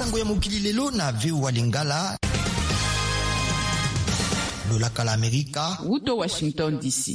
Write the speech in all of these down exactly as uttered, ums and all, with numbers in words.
sango ya mokili lelo na V O A Lingala. Lolaka la Amerika. Wuto Washington D C.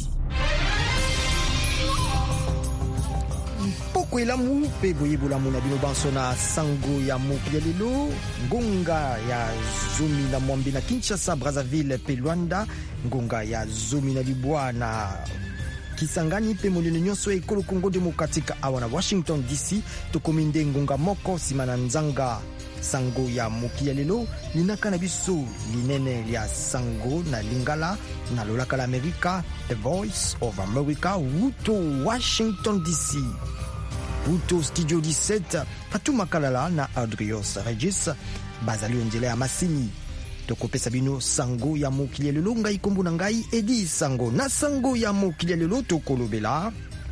Poko elamu pe boyebolamu na bino banso na sango ya mokili lelo. Ngonga ya zomi na mwambi na Kinshasa, Brazzaville pe Luanda. Ngonga ya zomi na Libwa na Kisangani pe monene nyonso ekolo Congo Democratique awa na Washington D C. Tokominde ngonga moko simana nzanga sango ya mokili lelo. Linaka na biso linene ya sango na Lingala na lolaka la Amerika, The Voice of America, Wuto Washington D C. Wuto Studio dix-sept, Fatuma Kalala na Adrios Regis bazali onjele ya masini. Tokopesa bino sango ya mokili lelo, ngai kombo na ngai Edi Sango. Na sango ya mokili lelo tokolobela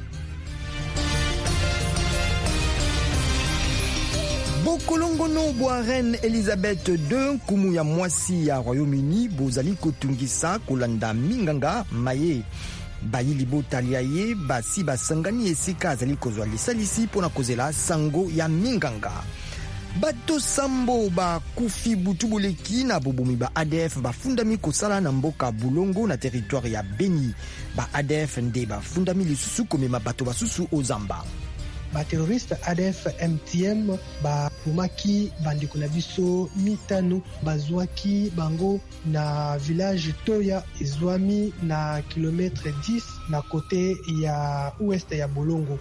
bokolongono bwa Reine Elizabeth deux, kumu ya mwasi ya Royaume-Uni bozali kotungisa kolanda minganga maye bayili botalia ye basi basangani esika azali kozwa lisalisi pona kozela sango ya minganga. Bato sambo ba kufi butu boleki na bobomi ba A D F bafundami kosala na mboka Bulongo na territoire ya Beni. Ba A D F nde bafundami lisusu komema bato basusu ozamba. Ba terroriste A D F M T M ba pumaki bandeko na biso mitano bazwaki bango na village Toya ezwami na kilometre dix na kote ya ouest ya Bolongo.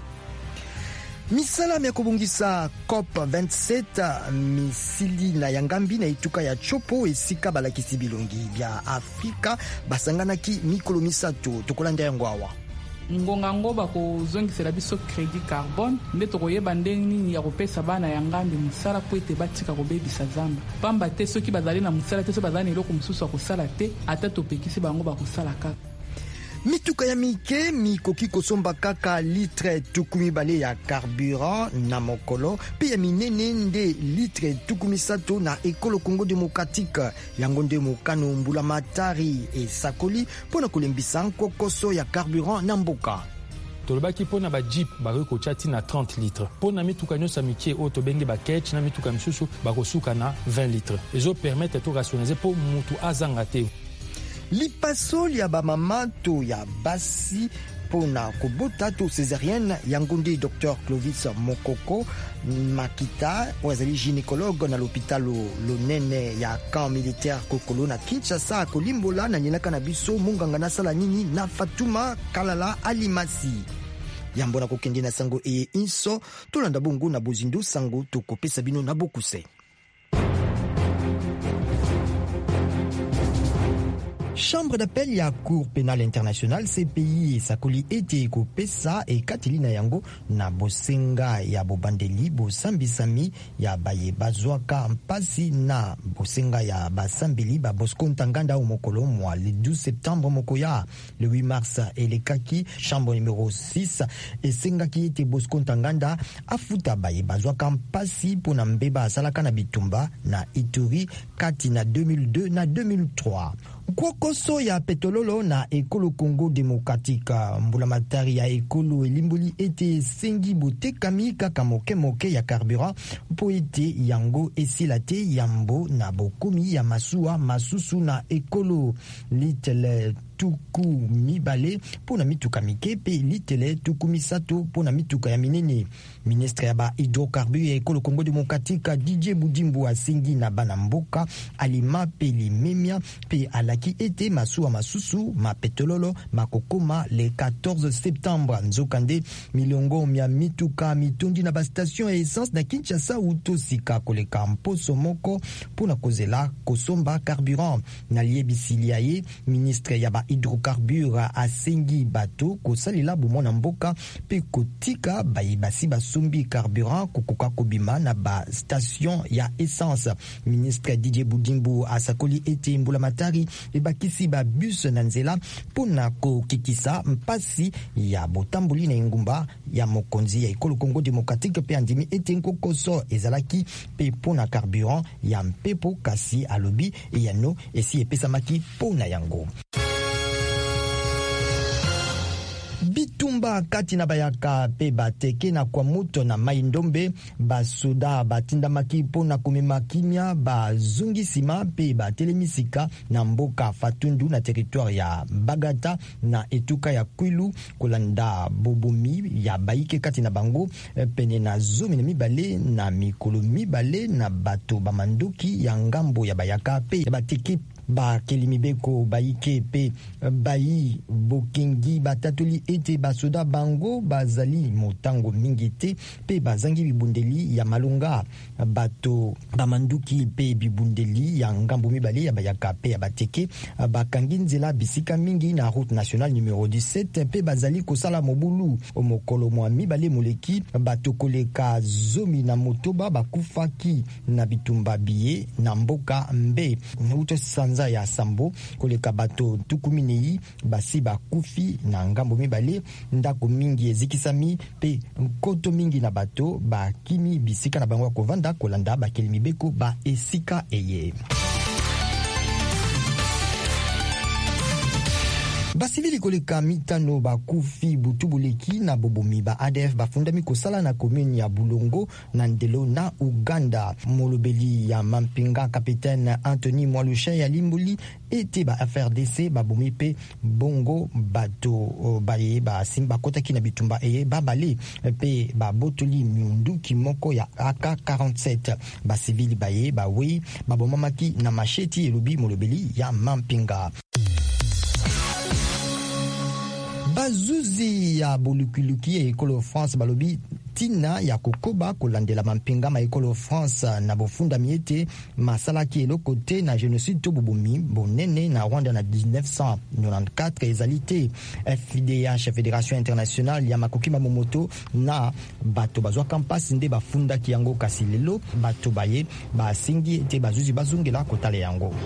Misala ya kobongisa COP vingt-sept misili na yangambi na ituka ya chopo esika balakisi bilongi bya Afrika basanganaki mikolo misato tokolanda yango awa. Ngonga ngo bakozongisela biso credit carbone nde tokoyeba ndenge nini ya kopesa bana ya ngambi musala po ete batika kobebisa zamba pamba te soki bazali na musala te so bazali eloko mosusu ya kosala te ata topekisi bango bakosala kaka. Mituka ya mike mikoki kosomba kaka litre tukumi bale ya carburant na mokolo pe ya minene nde litre tukumi sato na ekolo Congo Democratique yango nde mokano mbula matari esakoli pona kolembisa nkokoso ya carburant na mboka. Tolobaki pona ba jeep bakoki kotia na trente litres. Pona mituka nyonso mike oyo tobenge ba ketch na mituka misusu bakosuka na vingt litres. Ezo permettre to rationaliser po mutu azanga te. Lipaso ya bamama to ya basi pona kobota to césarienne yango nde Docteur Clovis Mokoko Makita wazali gynécologue na l'hôpital lonene ya camp militaire Kokolo na Kinshasa kolimbola na nyelaka na biso munganga na sala nini na Fatuma Kalala Alimasi. Yambo na kokende na sango eye inso tolanda bongo na bozindo sango tokopesa bino na bokuse. Chambre d'appel ya Cour pénale internationale C P I esakoli ete ekopesa ekateli na yango na bosenga ya bobandeli bosambisami ya baye bazwaka mpasi na bosenga ya basambeli ba Bosco Ntaganda au mokolo mwa le douze septembre mokoya. Le huit mars elekaki chambre numéro six esengaki ete Bosco Ntaganda afuta baye bazwaka mpasi pona mbeba asalaka na bitumba na Ituri kati na deux mille deux na deux mille trois. Kwakoso ya petololo na ekolo Congo Democratique mbula matari ya ekolo elimboli ete sengi botekami kaka moke moke ya carburant po ete yango esila te yambo na bokomi ya masuwa masusu na ekolo litele tuku mibale pona mituka mike pe litele tuku misato pona mituka ya minene. Ministre ya ba hydrocarbures ya ekolo Congo Democratique Didier Budimbu asengi na bana mboka alima pe limemia pe alaki ete masuwa masusu ma petololo makokoma le quatorze septembre nzokande miliongo mia mituka mitundi na ba station ya essence na Kinshasa utosika koleka mposo moko pona kozela kosomba carburant na liebisilia ye. Ministre ya ba hydrocarbures asengi bato kosalela bomona mboka pe kotika bayibasi basombi carburant kokoka kobima na ba station ya essence. Ministre Didier Budimbu asakoli ete mbula matari ebakisi ba bus na nzela pona kokikisa mpasi ya botamboli na ngumba ya mokonzi ya ekolo Congo Democratique pe andimi ete nkokoso ezalaki pe pona carburant ya mpepo kasi alobi eyano esi epesamaki pona yango. bitumba kati na bayaka pe bateke na kwa moto na mai ndombe basoda batindamaki mpona komema kimia bazongisima pe batelemisika na mboka Fatundu na territoire ya Bagata na etuka ya Kwilu kolanda bobomi ya baike kati na bango pene na zomi na mibale na mikolo mibale na bato bamanduki ya ngambo ya bayaka pe ya bateke ba kelimibeko baike pe bayi bokengi batatoli ete basoda bango bazali motango mingi te pe bazangi bibundeli ya malunga bato bamanduki pe bibundeli ya ngambo mibale ya bayaka pe ya bateke bakangi nzela bisika mingi na route nationale numéro dix-sept pe bazali kosala mobulu omokolo mwa mibale moleki bato koleka zomi na motoba bakufaki na bitumba biye na mboka mbe uto sanza ya sambo koleka bato tukuminei basi bakufi na ngambo mibale ndako mingi ezikisami pe nkoto mingi na bato bakimi bisika na bango kovanda kolanda bakeli mibeko ba esika eye. Basivili koleka mitano bakufi butubuleki na bobomi ba A D F bafundami kosala na commune ya Bulongo na Ndelo na Uganda. Molobeli ya Mampinga capitaine Anthony Mwalusha ya Limbuli ete ba F R D C babomi pe bongo bato baye ba simba kotaki na bitumba eye babale pe babotoli miunduki moko ya A K quarante-sept. Basivili baye bawe babomamaki na macheti elobi molobeli ya Mampinga. Bazuzi ya Bolukiluki ya Ekolo France balobi tina ya kokoba kolandela Mampinga ma Ekolo France na bofunda miete masalaki eloko te na génocide to bobomi bonene na Rwanda na dix-neuf cent quatre-vingt-quatorze ezalite. F I D H Fédération Internationale ya Makoki Mamomoto na bato bazwa kampasi nde bafunda ki yango kasi lelo bato baye basingi ete bazuzi bazungela kotale yango.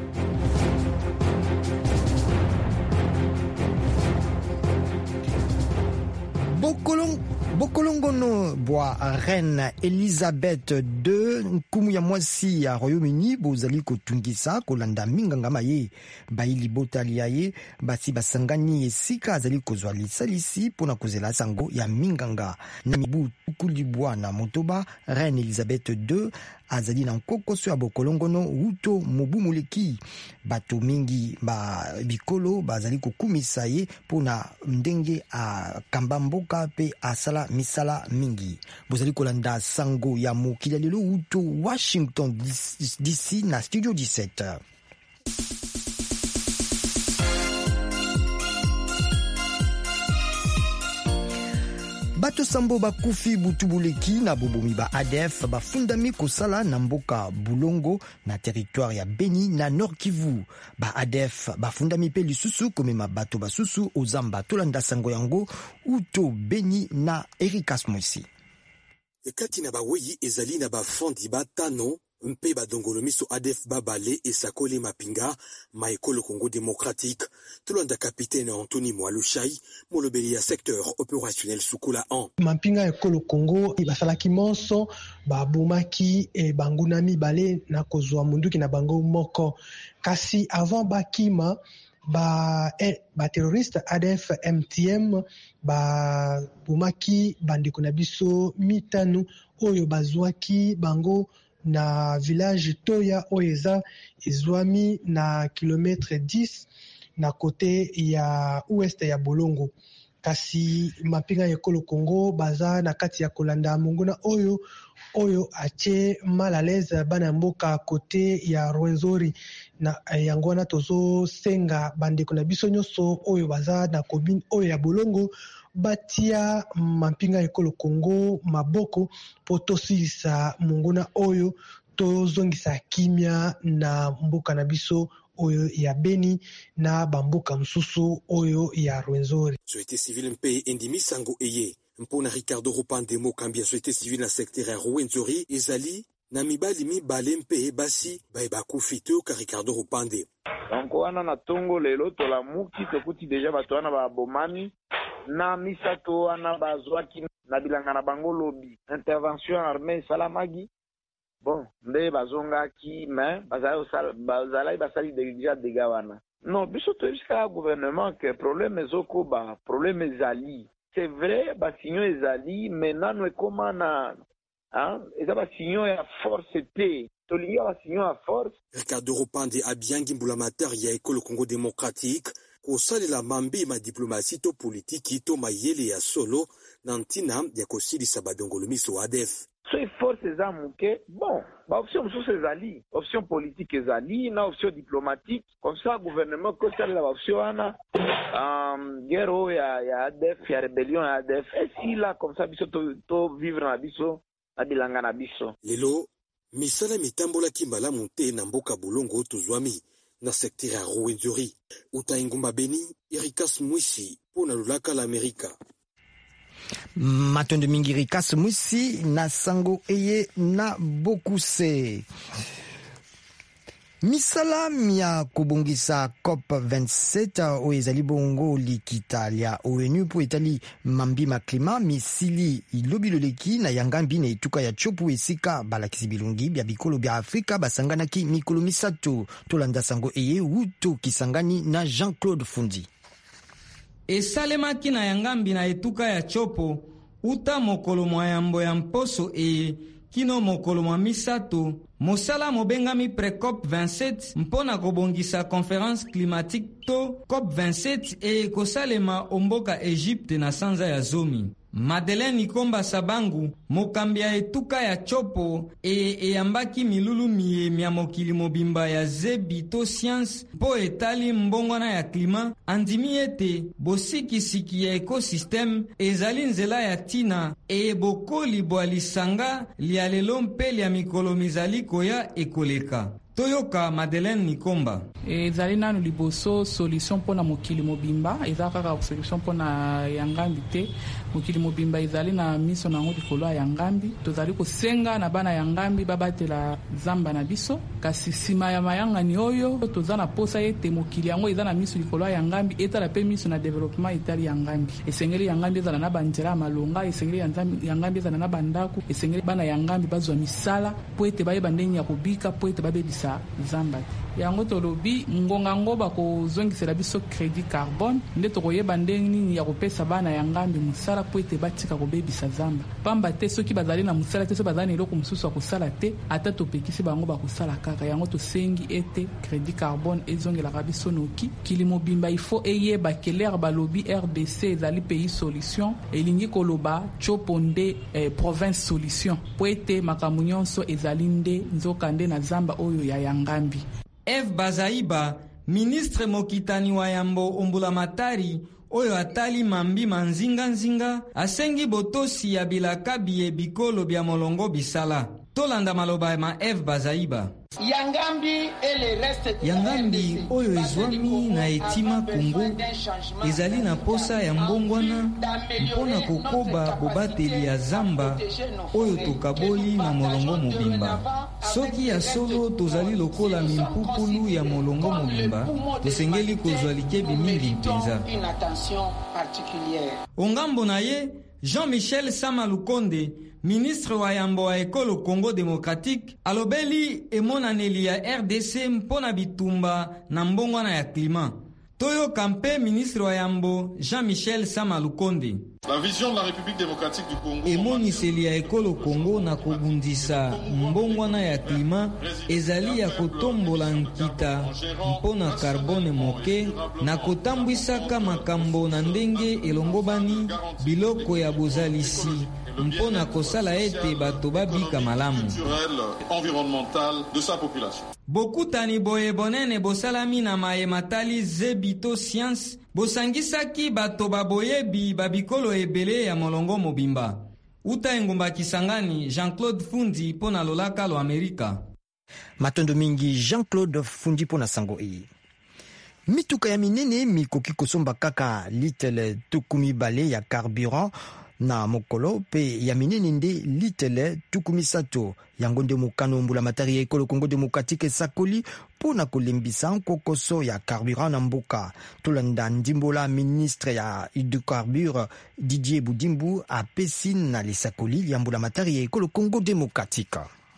Bokolong Bokolongono bwa reine Elizabeth deux nkumu ya mwasi ya Royaume-Uni bozali kotungisa kolanda minganga maye baili botali yaye basi basangani esika azali kozwa lisalisi pona kozela sango ya minganga na mibu kulibwa na motoba reine Elizabeth deux azali na nkokoso ya bokolongono uto mobu muleki bato mingi ba bikolo bazali kokumisa ye pona ndenge a kambamboka pe asala misala mingi bozali kolanda sango ya mokili lelo uto Washington D C na studio dix-sept. Bato sambo bakufi butubuleki na bobomi ba A D F bafundami kosala na mboka Bulongo na territoire ya Beni na Nord Kivu. Ba A D F bafundami pe lisusu komema bato basusu ozamba tolanda sango yango uto Beni na Erikas Moisi. Ekati na baweyi ezali na bafondi batano mpe badongolo miso A D F babale esakole Mapinga ma Ekolo Congo démocratique tolanda capitaine Anthony Mwalushai molobeli ya secteur opérationnel Sukula un. Mapinga Ekolo Congo basalaki monso babomaki e banguna mibale na kozwa munduki na bango moko kasi avant bakima ba eh, ba terroriste A D F M T M ba bomaki bandeko na biso mitano oyo bazwaki bango na village Toya Oeza ezwami na kilometre dix na kote ya ouest ya Bolongo. Kasi Mapinga Ekolo Congo baza na kati ya kolanda mongona oyo oyo ache mal à l'aise bana mboka kote ya Rwenzori na yango wana tozo senga bandeko na biso nyonso oyo baza na commune oyo ya Bolongo batia Mapinga Ekolo Congo maboko potosilisa mongona oyo tozongisa kimia na mboka na biso oyo ya Beni na bamboka msusu oyo ya Rwenzori. Société civile mpe endimi sango eye mpona Ricardo Rupande mokambia société civile na secteur ya Rwenzori ezali na mibali mibale mpe basi baye bakufi te ka Ricardo Rupande. Donc wana na tongo lelo tola muki tokuti deja bato wana ba bomani na misato wana bazwaki na bilanga na bango lobi intervention armée salamagi. Bon, nde bazonga ki mais bazala basali deja dega wana. Non, biso to jusqu'à gouvernement que problème ezoko ba problème ezali. C'est vrai ba signo ezali mais nano ekoma na hein, eza ba signo ya force te. To liya ba signo ya force. Ricardo Ropande abiangi mbulamatari ya ekolo Congo démocratique kosalela mambe ma diplomatie to politiki to mayele ya solo na ntina ya kosilisa badongolo miso A D F. So force eza muke bon ba option mosusu ezali option politique ezali na option diplomatique comme ça gouvernement kosalela ba option wana um, guerre ya ya A D F ya rébellion ya A D F et si là comme ça biso to, to vivre na biso na bilanga na biso lelo misala mitambola kimbalamu te na mboka bulongo tozwami na secteur ya Rwenzori utaingumba Beni Erikas Mwisi pona lulaka la Amerika. Matondo mingi Rikas Mwisi na sango eye na bokuse. Misala mia kubungisa COP vingt-sept o ezali bongo likita lia O N U po etali mambi ma klima misili ilobilo leki na yangambi na etuka ya chopu esika balakisi bilungi bya bikolo bya Afrika basanganaki mikolo misato tolanda sango eye uto kisangani na Jean-Claude Fundi. Esalemaki na yangambi na etuka ya chopo uta mokolo mwa yambo ya mposo e kino mokolo mwa misato mosala mobengami pre-COP vingt-sept mpona kobongisa conférence climatique to COP vingt-sept e kosalema omboka Egypte na sanza ya zomi. Madeleine Nikomba Sabangu, mokambi ya etuka ya chopo e eyambaki milulu miye ya mokili mobimba ya zebi to science po etali mbongwana ya klima andimi ete bosikisiki ya ekosystème ezali nzela ya tina e bokoli bwa lisanga lia lelo mpe lia mikolo mizali koya ekoleka. Toyoka Madeleine Nikomba. Ezali nanu liboso solution pona mokili mobimba, eza kaka solution pona yangambi te. Mokili mobimba ezali na miso na ngoti kolo ya yangambi. Tozali kosenga na bana yangambi babatela zamba na biso. Kasi sima ya mayanga ni oyo tozana posa ete mokili yango eza na miso likolo ya yangambi etala pe miso na development itali yangambi. Esengeli yangambi ezala na banjera malonga, esengeli yangambi ezala na bandako, esengeli bana yangambi bazwa misala po ete baye bandeni ya kobika po ete babe zamba yango tolobi ngonga ngoba ko zongisela biso crédit carbone nde tokoyeba ndenge nini ya kopesa bana yangambi musala po ete batika kobebisa zamba pamba te soki bazali na musala te so bazali eloko mosusu ya kosala te ata topekisi bango bakosala kaka yango tosengi ete crédit carbone ezongelaka biso noki kili mobimba ifo eyeba kelere balobi R D C ezali pays solution elingi koloba chopo nde eh, province solution po ete makambo nyonso ezali nde nzoka nde na zamba oyo ya yangambi. Eve Bazaiba, ministre mokitani wa yambo ombulamatari oyo atali mambi manzinga nzinga asengi botosi ya bilaka biye bikolo bya molongo bisala. Tolanda maloba ma Eve Bazaiba. Yangambi, yangambi oyo ezwami na etima Kongo ezali na posa ya mbongwana mpona kokoba bobateli ya zamba oyo tokaboli na molongo mobimba. Soki ya solo tozali lokola mimpupulu ya molongo mobimba tosengeli kozwa likebi mingi mpenza. Ongambo na ye Jean-Michel Sama Lukonde, ministre wa yambo wa ekolo Congo démocratique, alobeli emonaneli ya R D C mpona bitumba na mbongwana ya klima. Toyo Kampe, ministre wa yambo Jean-Michel Sama Lukonde. La vision de la République démocratique du Congo emoniseli ya ekolo Congo na kobundisa mbongwana ya klima ezali ya kotombola nkita mpona carbone moke na kotambwisaka makambo na ndenge elongobani biloko ya bozalisi mpona kosala ete bato babika malamu. Bokutani boye bonene bosalami na mayematali zebito science bosangisaki bato baboyebi babikolo ebele ya molongo mobimba. Uta engumba Kisangani, Jean-Claude Fundi pona lolaka lo Amerika. Matondo mingi Jean-Claude Fundi pona sango iyi. Mituka ya minene mikoki kosomba kaka litele tukumi bale ya carburant na mokolo pe ya minene nde litele tukumi sato yango nde mokano mbula matari ya ekolo Congo démocratique sakoli pona kolembisa nkokoso ya carburant na mboka. Tolanda ndimbola ministre ya hydrocarbure Didier Budimbu apesi na lisakoli ya mbula matari ya ekolo Congo démocratique.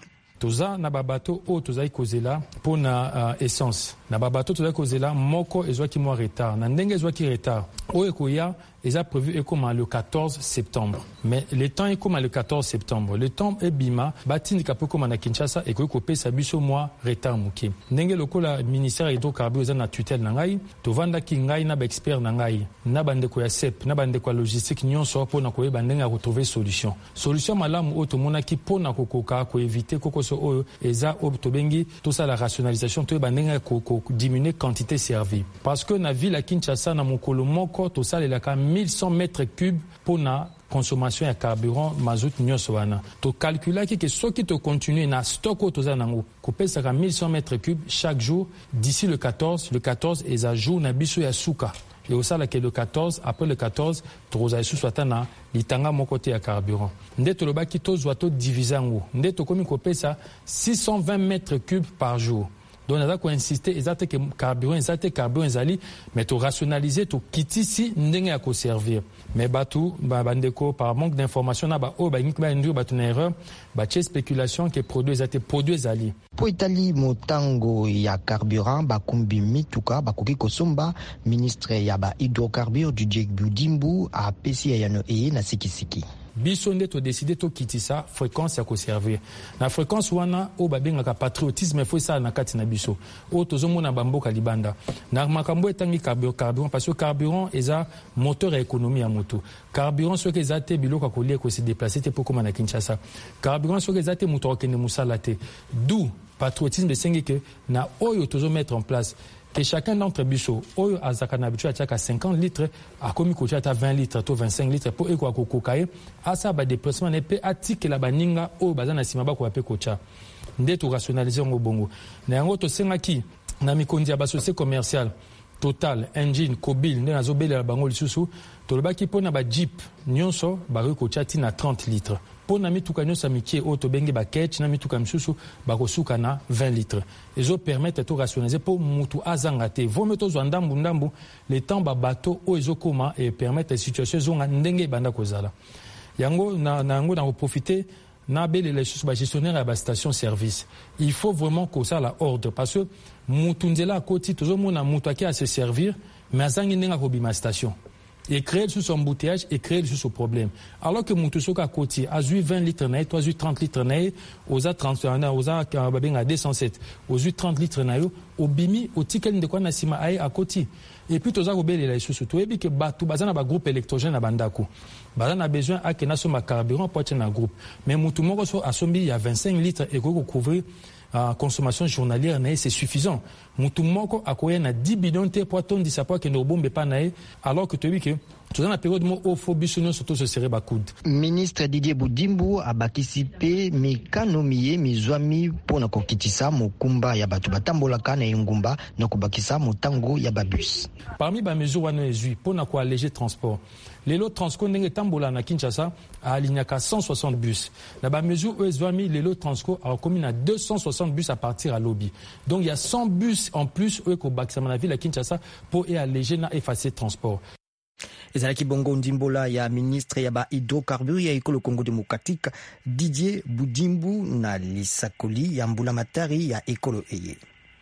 toza na babato o toza kozela pour na uh, essence na babato toza kozela moko ezwaki mwa retard na ndenge ezwaki retard o ekoya eza prévu ekoma le quatorze septembre mais le temps ekoma le quatorze septembre le temps ebima batindika po koma na Kinshasa ekoki kopesa biso mwa retard muke ndenge lokola ministère ya hydrocarbures eza na tutelle na ngai tovandaki ngai na ba expert na ngai na bandeko ya S E P na bandeko ya logistique nyonso po na koyeba ndenge ya retrouver solution solution malamu o tomonaki po na kokoka ko éviter kokoso oyo eza o tobengi tout ça la rationalisation to bandenge ya ko diminuer quantité servie parce que na ville ya Kinshasa na mokolo moko to salelaka mille cent mètres cubes pour na consommation ya carburant mazout nyonso wana to calculaki que soki to continuer na stock o toza nango kopesaka mille cent mètres cubes chaque jour d'ici le quatorze le quatorze eza jour na biso ya suka et au sala que le quatorze après le quatorze toza isu swata na litanga moko te ya carburant nde to lobaki to zwa to diviser ngo nde to komi kopesa six cent vingt mètres cubes par jour. Donc, on a insisté exactement que le carburant, exactement carburant, ezali, mais to rationaliser, to kitisi, ndenge ya ko servir. Mais batu, bandeko, par manque d'information, na ba o ba nik ba ndur batu na erreur, ba che spéculation que produit ezate produit ezali. Po itali motango ya carburant bakumbi mituka bakoki kosomba ministre ya ba hydrocarbures du Dieu Budimbu a pesi ya yano eye na sikisiki. Biso nde to décider to kitisa fréquence ya ko servir na fréquence wana o babengaka patriotisme fo ça na kati na biso o tozomona bamboka libanda na makambo etangi carburant parce que carburant eza moteur ya économie ya moto carburant soki ezate biloko kolia ko se déplacer te pour comme na Kinshasa carburant soki ezate moto okende musala te d'où patriotisme sengi que na oyo tozo mettre en place que chacun d'entre biso oyo azaka na bitu ataka cinquante litres a komi ko tata vingt litres to vingt-cinq litres pour eko kokokaye asa ba déplacement ne pe atike la baninga oyo bazana sima ba ko ape kocha nde to rationaliser ngo bongo na yango to sengaki na mikondi ya ba société commerciale Total Engine Kobil nde nazobela bango lisusu to lobaki pona ba Jeep nyonso ba ko chati na trente litres pona mituka nyonso mikie o to benge ba ketch na mituka misusu ba kosuka na vingt litres ezo permettre to rationaliser pour mutu azanga te vome to zwa ndambu ndambu le temps ba bateau o ezo koma et permettre situation zonga ndenge banda kozala yango na nango na profiter na bele les choses ba gestionnaire à ba station service il faut vraiment que ça la ordre parce que mutu nzela koti tozo mona mutu aki a se servir mais azangi ndenga ko bima station et créer sous son embouteillage et créer sous son problème alors que mutu soka koti a eu vingt litres na toi eu trente litres na oza trente na oza babenga deux cent sept aux eu trente litres na yo obimi otikeli ndeko na sima ai a koti et puis toza kobele la sous to ebi que batu bazana ba groupe électrogène na bandako bazana besoin a que na so ma carburant pour être na groupe mais mutu moko so asombi il y a vingt-cinq litres et ko couvrir Uh, consommation journalière na c'est suffisant mutu moko akoya na dix bidons te pour ton disapo que no bombe pa na alors que tu dis que tout na période mo ophobie no surtout se serait bakoud ministre Didier Budimbu a bakisipe mekanomiye mizwami pona kokitisa mokumba ya batu batambolaka na ngumba na kubakisa motango ya babus parmi ba mesures wana ezui pona ko alléger transport les lots Transco ndenge tambola na Kinshasa a alignaka cent soixante bus la ba mesure ezwami les lots Transco a commis na deux cent soixante bus à partir à lobby donc il y a cent bus en plus eux ko bakisa na ville à Kinshasa pour et alléger na effacer transport. Ezalaki bongo ndimbola ya ministre ya ba hydrocarbures ya ekolo Congo démocratique Didier Budimbu na lisakoli ya mbula matari ya ekolo eye.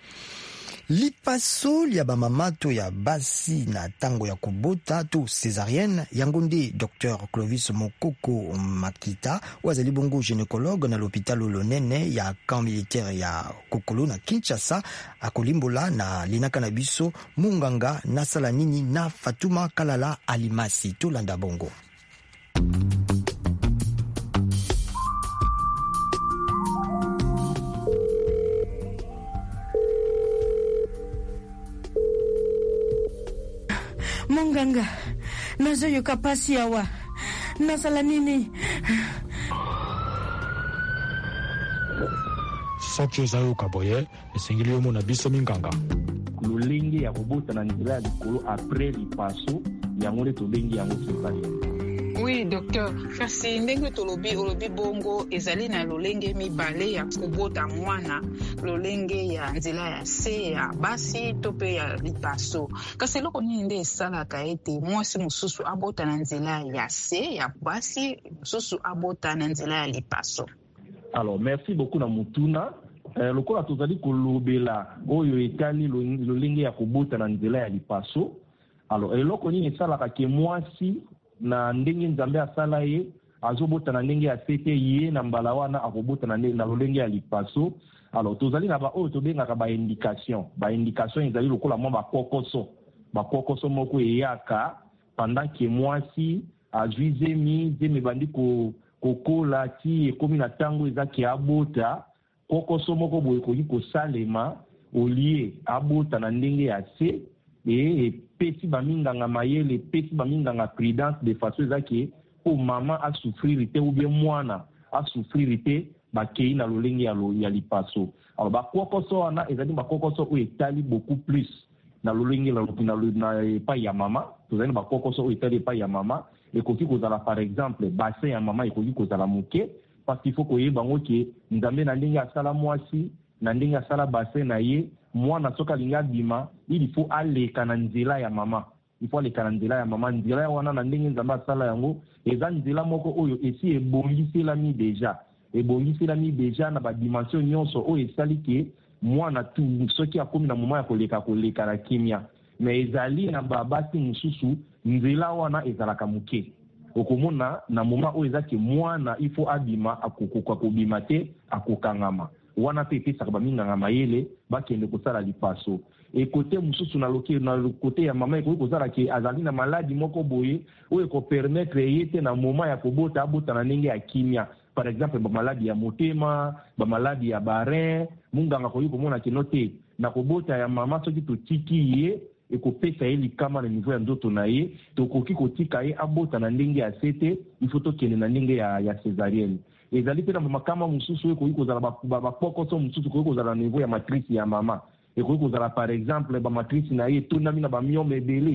Lipaso ya ba mamato ya basi na tango ya kubota to césarienne yangonde Docteur Clovis Mokoko Makita wazali bongo gynécologue na l'hôpital Lonene ya camp militaire ya Kokolo na Kinshasa akolimbola na linaka na biso munganga na salanini na Fatuma Kalala Alimasi to landa bongo. Monganga, nazo yoka pasi awa. Nasala nini? Soki ozayo kaboye, esengeli yo mona biso minganga. Lolenge ya kobota na nzela ya likolo après lipaso, yango le tobengi yango césarienne. Oui, docteur. Kasi ndenge tolobi olobi bongo ezali na lolenge mibale ya kobota mwana, lolenge ya nzela ya se ya basi to pe ya lipaso. Kasi loko nini nde esalaka ete mwasi mosusu abota na nzela ya se ya basi, mosusu abota na nzela ya lipaso? Alors merci beaucoup na mutuna. Eh, lokola tozali kolobela oyo etali lolenge ya kobota na nzela ya lipaso. Alors eloko nini esalaka ke mwasi na ndenge nzambe asala ye azobota na ndenge ya sete ye na mbala wana akobota na ndenge na lolenge ya lipaso. Alors tozali na ba oyo tobengaka ba indication. Ba indication ezali lokola mwa ba kokoso. Ba kokoso moko eyaka pendant que mwasi azwi zemi zemi bandi ko kokola ti ekomi na tango ezaki abota kokoso moko boye koki kosalema olie abota na ndenge ya se e pesi baminganga mayele pesi baminganga prudence de façon ezaki po mama asouffrir te ou bien mwana asouffrir te bakei na lolenge ya, lo, ya lipaso. Alors bakokoso wana ezali bakokoso oyo etali beaucoup plus na lolenge na, na epai ya mama. Tozali bakokoso oyo etali epai ya mama ekoki kozala par exemple bassin ya mama ekoki kozala moke parce qu'il faut koyeba ngo ke nzambe na ndenge asala mwasi na ndenge asala bassin na ye mwana soka linga bima il faut aleka na nzela ya mama il faut aleka na nzela ya mama nzela wana na ndenge nzambe asala yango eza nzela moko oyo esi ebongiselami deja ebongiselami deja na badimension nyonso oyo esali ke mwana tu soki akomi na moma ya koleka koleka na kimia mais ezali na babasi mosusu nzela wana ezalaka moke okomona na moma oyo ezaki mwana il faut abima akokoka kobima te akokangama wana pe epesaka baminganga mayele bakende kosala lipaso ekote mosusu na loke na kote ya mama ekoki kozala ke azali na maladi moko boye oyo ekopermettre ye te na moma ya kobota abota na ndenge ya kimia par exemple bamaladi ya motema bamaladi ya barin munganga koyi komona keno te na kobota ya mama soki totiki ye ekopesa ye likama na niveau ya nzoto na ye tokoki kotika ye abota na ndenge ya sete ifo tokende na ndenge ya, ya césarienne ezali mpe na makama mosusu oyo ekoki kozala bapokoso mosusu ekoki kozala na niveau ya matrice ya mama ekoki kozala par exemple bamatrice na ye etondami na bamiome ebele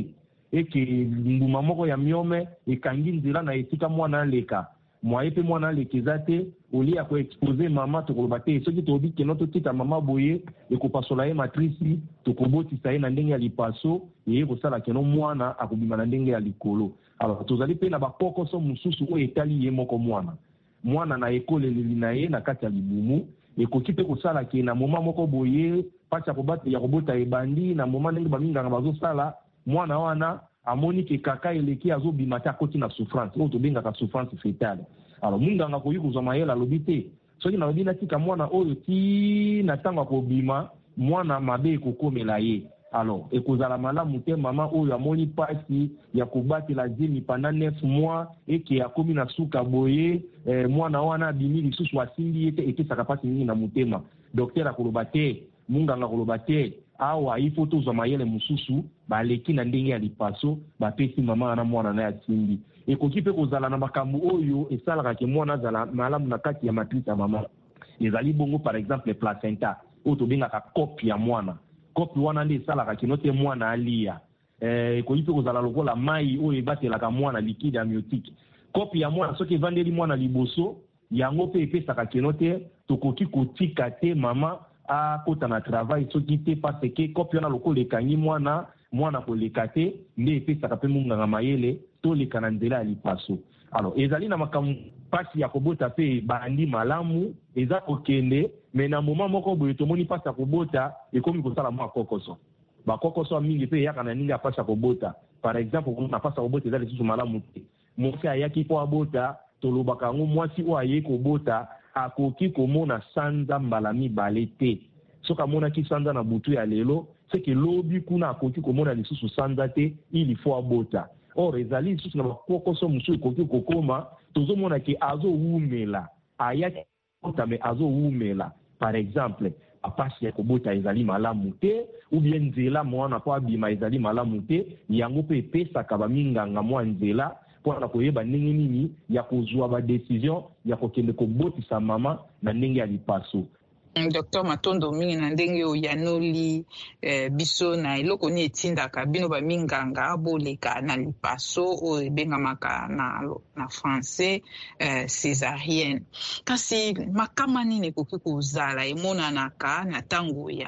eke mbuma moko ya miome ekangi nzela na esika mwana aleka mwaye mpe mwana aleka eza te olie ya koexpose mama tokoloba te soki toyebi keno totika mama boye ekopasola ye matrisi tokobotisa ye na ndenge ya lipaso eye kosala keno mwana akobima na ndenge ya likolo. Alors tozali mpe na bakokoso mosusu oyo etali ye moko mwana mwana na ekoleleli na ye na kati ya libumu ekoki mpe kosala ke na moma moko boye pasi ya kobota ebandi na moma ndenge baminganga bazosala mwana wana amoni ke kaka eleki azobima te akoti na souffrance oyo tobengaka souffrance fétale. Alors munganga koyi kozwa mayele alobi te soki nalobi natika mwana oyo ti na ntango akobima mwana mabe ekokomela ye. Alors ekozala malamu te mama oyo amoni pasi ya kobatela zemi pendant neuf mois eke akomi na suka boye eh, mwana wana abimi lisusu asimbi ye te ekesaka pasi mingi na motema docteur akoloba te munganga koloba te awa ifo tozwa mayele mosusu baleki na ndenge ya lipaso bapesi mama wana mwana na ya simbi ekoki mpe kozala na makambo oyo esalaka ke mwana azala malamu na kati ya matrice ya mama ezali bongo par exemple placenta oyo tobengaka kopi ya mwana kopi wana nde esalaka keno te mwana alia eh, ekoki mpe kozala lokola mai oyo ebatelaka mwana liquide amniotique kopi ya mwana soki evandeli mwana liboso yango mpe epesaka keno te tokoki kotika te mama akota na travail soki te parce que kopi wana lokola ekangi mwana mwana koleka te nde epesaka mpe munganga mayele toleka na nzela ya lipaso. Alors ezali na makambo pasi ya kobota mpe bandi malamu eza kokende me na moma moko boye tomoni pasi ya kobota ekomi kosala mwa kokoso bakokoso ya mingi mpe eyaka na ndenge ya pasi ya kobota par exemple na pasi ya kobota eza lisusu malamu te mwasi ayaki mpo abota tolobaka yango mwasi oyo aye kobota akoki komona sanza mbala mibale te soki amonaki sanza na butu ya lelo seke lobi kuna akoki komona lisusu sanza te ili fo abota. Or ezali lisusu na bakokoso mosusu ekoki kokoma tozomona ke azowumela ayaki kota me azowumela par exemple apasi ya kobota ezali malamu te ou bien nzela mwana po abima ezali malamu te yango mpe epesaka baminganga mwa nzela mpona koyeba ndenge nini ya kozwa badecision ya kokende kobotisa mama na ndenge ya lipaso. Docteur Matondo mingi na ndenge oyo yanoli eh, biso na eloko ni etindaka bino baminganga aboleka na lipaso oyo ebengamaka na, na français eh, césarienne. Kasi makama nini ekoki kozala emonanaka na ntango ya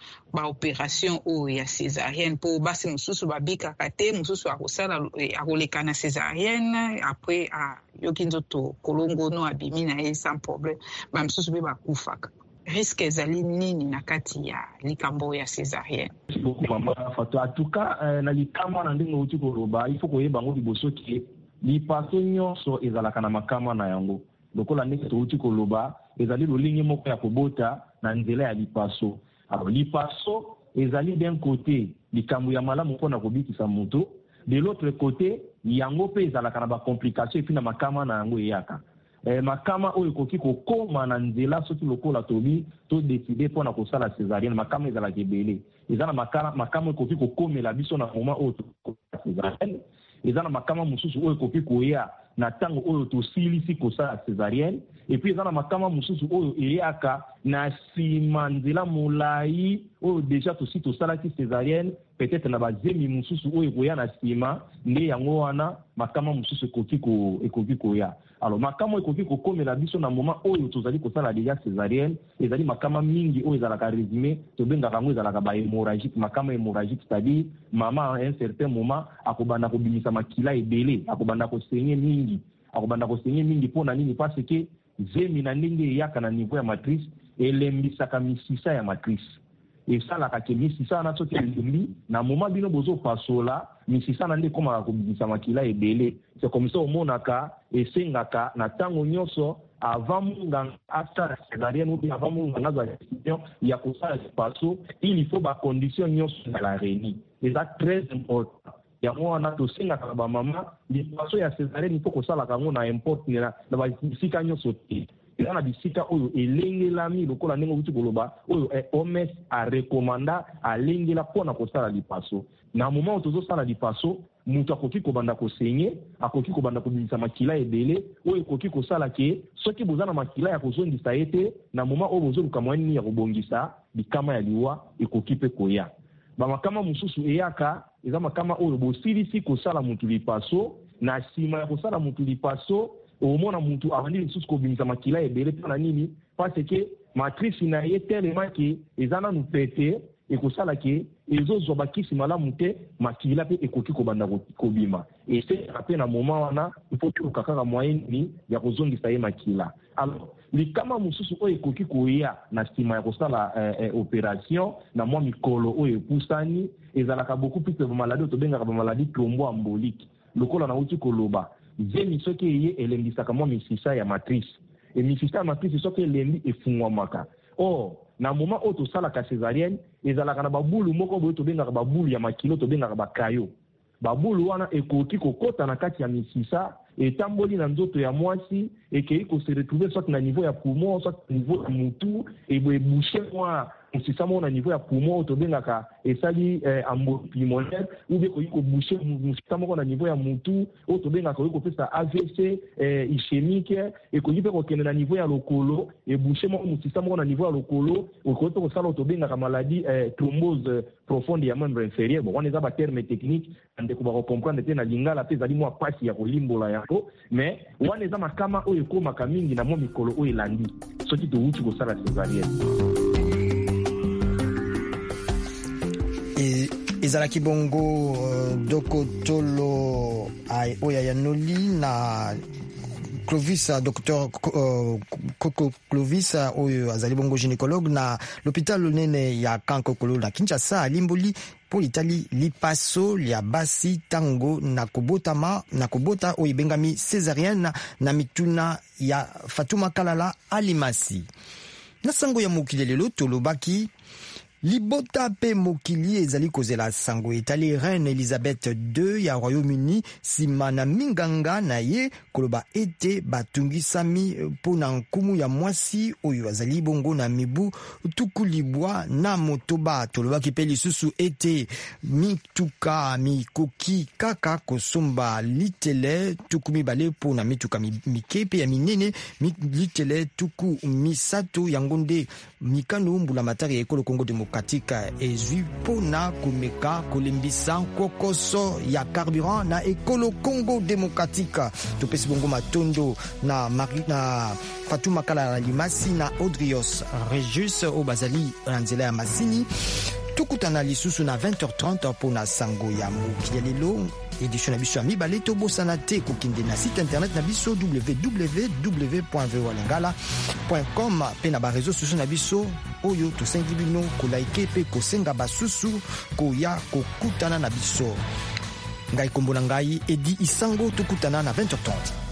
ba opération o ya césarienne po basi mususu babikaka te mususu akosala akoleka na césarienne après a yoki nzoto kolongo no abimi na ye sans problème ba mususu be bakufaka. Risque ezali nini na kati ya likambo ya césarienne? Beaucoup mama Fatou. En tout cas na likama na ndenge uti koloba il faut koyeba ngo liboso ke lipaso nyonso ezalaka na makama na yango. Lokola ndenge uti koloba ezali lolingi moko ya kobota na nzela ya lipaso. Alors lipaso ezali d'un côté likambo ya malamu mpona kobikisa moto, de l'autre côté yango pe ezalaka na ba complication epi na makama na yango eyaka. Eh, makama oyo koki kokoma na nzela soki lokola tobi to décider pona kosala césarienne makama ezalaka ebele. Eza na makama makama koki kokomela biso na moment oyo tokola césarienne. Eza na makama mususu oyo koki koya na tango oyo tosilisi kosala césarienne. Et puis eza na makama mususu oyo eyaka na sima nzela molai oyo déjà tosi tosalaki césarienne peut-être na bazemi mususu oyo koya na sima nde yango wana makama mususu ekoki ko ekoki koya. Alors makama ekoki kokomela biso na moment oyo tozali kosala déjà césarienne ezali makama mingi oyo ezalaka résumé tobengaka yango ezalaka ba hémorragique makama hémorragique, c'est-à-dire mama à un certain moment akobanda kobimisa makila ebele akobanda kosenye mingi akobanda kosenye mingi pona nini parce que zemi na ndenge eyaka na niveau ya matrice elembisaka misisa ya matrice esalaka ke misisa na soki elembi na moment bino bozo pasola misisa na nde komaka kobimisa makila ebele. C'est comme ça omonaka esengaka na tango nyonso avant munganga asala césarienne ou bien avant munganga za décision ya kosala paso il faut ba condition nyonso na la réunie. C'est très important. Yango wana tosengaka ba mama lipaso ya césarienne il faut kosalaka ngo na importe na na bisika nyonso te. Eza na bisika oyo elengelami lokola ndenge uti koloba oyo O M S a recommanda alengela pona kosala lipaso. Na moment tozosala lipaso mutu akoki kobanda kosenye akoki kobanda kobimisa makila ebele oyo ekoki kosala ke soki bozana makila ya kozongisa ete na moment oyo bozoluka mwani ya kobongisa bikama ya liwa ekoki pe koya. Ba makama mususu eyaka eza makama oyo bosilisi kosala mutu lipaso na sima ya kosala mutu lipaso omona mutu avandi lisusu kobimisa makila ebele mpona nini parce que matrice na ye tellement ke eza nanu pete ekosala ke ezozwa bakisi malamu te makila pe ekoki kobanda kobima eseka pe na moment wana ifo toluka kaka moyeni ya kozongisa ye makila. Alors likama mususu oyo ekoki koya na sima ya kosala eh, eh, opération na mwa mikolo oyo epusani ezalaka beaucoup plus de maladies tobengaka ba maladie thromboembolique lokola na uti koloba zemi soki eye elembisaka mwa misisa ya matrice e misisa ya matrice soki elembi efungwamaka. Or na moment oyo tosalaka césarienne ezalaka na babulu moko boyo tobengaka babulu ya makilo tobengaka bakayo. Babulu wana ekoki kokota na kati ya misisa etamboli na nzoto ya mwasi ekei ko se retrouver soit na niveau ya poumon soit na niveau ya mutu ebo eboucher mwa musisa mo na niveau ya poumon tobengaka esali eh, embolie pulmonaire ou bien ko boucher musisa mo na niveau ya mutu o tobengaka ko pesa A V C eh, ischémique et ko yipe ko kende na niveau ya lokolo e boucher mo musisa mo na niveau ya lokolo o ko to sala tobengaka maladie eh, thrombose profonde ya membre inférieur. Bon on eza ba terme technique ande ko ba comprendre te na lingala pe zali mo pasi ya kolimbola ya mais wana eza makama oyo ekomaka mingi na mwa mikolo oyo elandi soki touti kosala césarienne. ezalaki bongo uh, dokotolo oyo yanoli na Clovis, docteur uh, Koko Clovis oyo azali bongo gynécologue na l'hôpital lunene ya Kankokolo na Kinshasa limboli po litali lipaso lia basi tango na kobotama na kobota oyo bengami césarienne na mituna ya Fatuma Kalala Alimasi. Na sango ya mokili lelo tolobaki libota pe mokili ezali kozela sango etali reine Elizabeth deux ya Royaume-Uni sima na minganga na ye koloba ete batungisami pona nkumu ya mwasi oyo azali bongo na mibu tukulibwa na motoba. Tolobaki pe lisusu ete mituka mikoki kaka kosomba litele tuku mibale pona mituka mike pe ya minene litele tuku misato yango nde mikano mbula matari ya ekolo Congo Demokratiki démocratique ezwi pona kumeka kolimbisa kokoso ya carburant na ekolo Congo démocratique. Topesi bongo matondo na Marie na Fatuma Kala Limasi na Audrios Regis au bazali na nzela ya Masini. Tukutana lisusu na vingt heures trente pona sango ya mokili lelo. Édition na biso ya mibale tobosana te kokende na site internet na biso w w w point v o a lingala point com pe na barezo sociaux na biso oyo tosengi bino kolaike pe kosenga basusu koya kokutana na biso. Ngai kombo na ngai Edi Isango, tokutana na vingt heures trente.